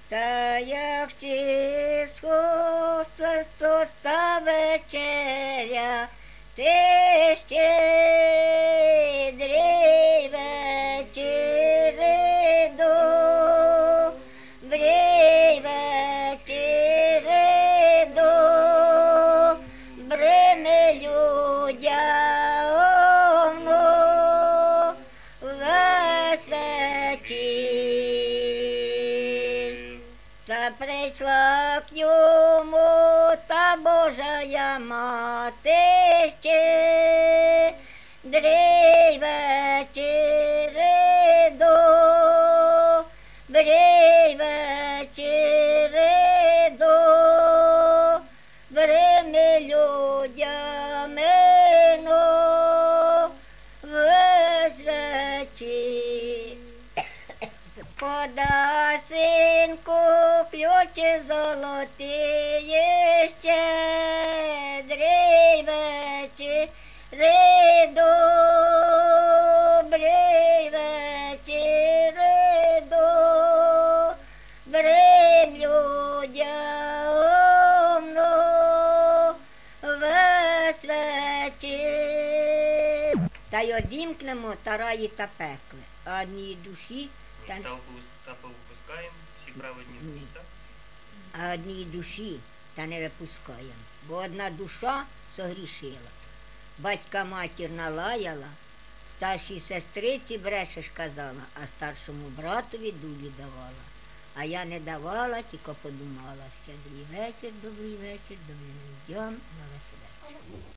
Та як чисто ста вечеря, ти щедрий вечери, добрий вечери, добрими людям весь вечір. Та прийшла к ньому та Божая мати, щедрий вечери, добрий вечери, добрими людями весь вечір. Подай, синку, ключі золоті, щедрий вечери, добрий вечери, добрим людям весь вечір. Та й одімкнемо та раї та пекли, а одній душі Та повипускаємо, всі праведні в Ні. так? а одній душі та не випускаємо, бо одна душа согрішила. Батька матір налаяла, старшій сестриці брешеш казала, а старшому братові дулі давала. А я не давала, тільки подумала, щедрий вечір, добрий людям, на весь вечір.